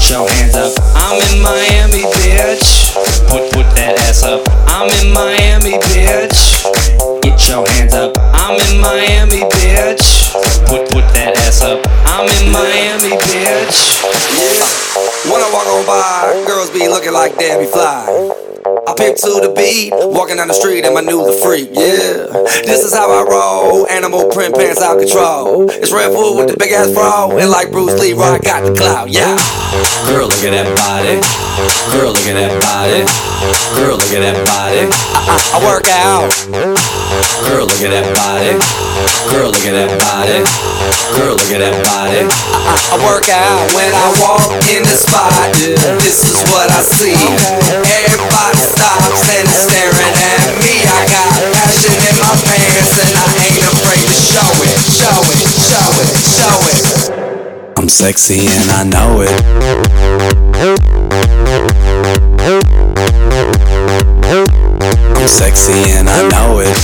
Get your hands up. I'm in Miami, bitch. Put that ass up. I'm in Miami, bitch. Get your hands up. I'm in Miami, bitch. Put that ass up. I'm in Miami, bitch. Yeah. When I walk on by, girls be looking like Debbie Fly. I pick to the beat, walking down the street and my new the freak, yeah. This is how I roll, animal print pants out control. It's Red Bull with the big ass bra, and like Bruce Lee, I got the clout, yeah. Girl, look at that body. Girl, look at that body. Girl, look at that body. I work out. Girl, look at that body. Girl, look at that body. Girl, look at that body. I work out when I walk in the spot. This is what I see. Everybody stops and is staring at me. I got passion in my pants and I ain't afraid to show it. Show it, show it, show it. I'm sexy and I know it. I'm sexy and I know it.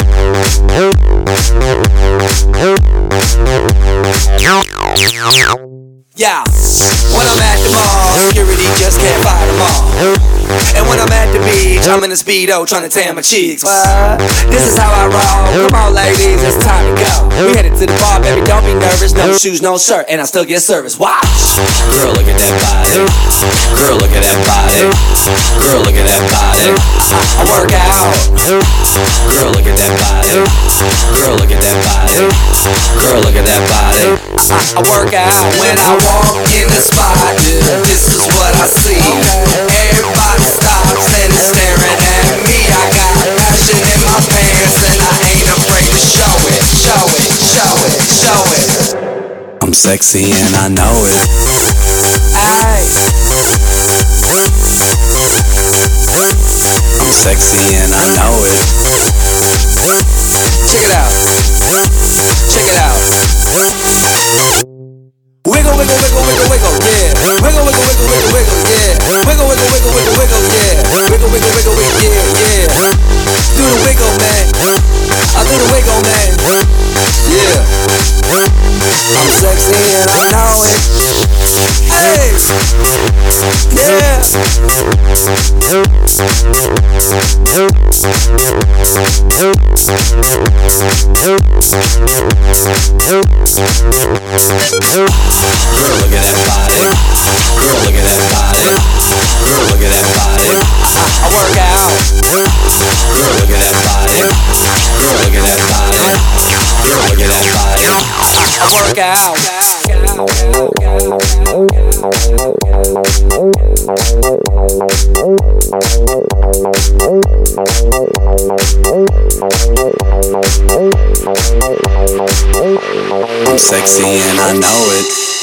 Yeah, when I'm at the mall, security just can't fight them all. And when I'm at the beach, I'm in a Speedo trying to tan my cheeks. This is how I roll. Come on, ladies, it's time to go. We headed to the bar, baby, don't be nervous. No shoes, no shirt, and I still get service. Watch. Girl, look at that body. Girl, look at that body. Girl, look at that body. I work out. Girl, look at that body. Girl, look at that body. Girl, look at that body. I work out when I walk in the spot. This is what I see. Everybody stops and is staring at me. I got passion in my pants and I ain't afraid to show it. Show it, show it, show it. I'm sexy and I know it. Aye. I'm sexy and I know it. Check it out. Check it out. Wiggle, wiggle, wiggle, wiggle, wiggle, yeah. Wiggle, wiggle, wiggle, wiggle, wiggle, yeah. Wiggle, wiggle, wiggle, wiggle, wiggle, yeah. Wiggle, wiggle, wiggle, wiggle, yeah, yeah. Do the wiggle, man. I do the wiggle, man. Yeah. I'm sexy and I know it. Hey. Yeah. Girl, look at that body. Girl, look at that body. Girl, look at that body. I work out. Girl, look at that body. Girl, look at that body. Girl, look at that body. I work out. I'm sexy and I know it.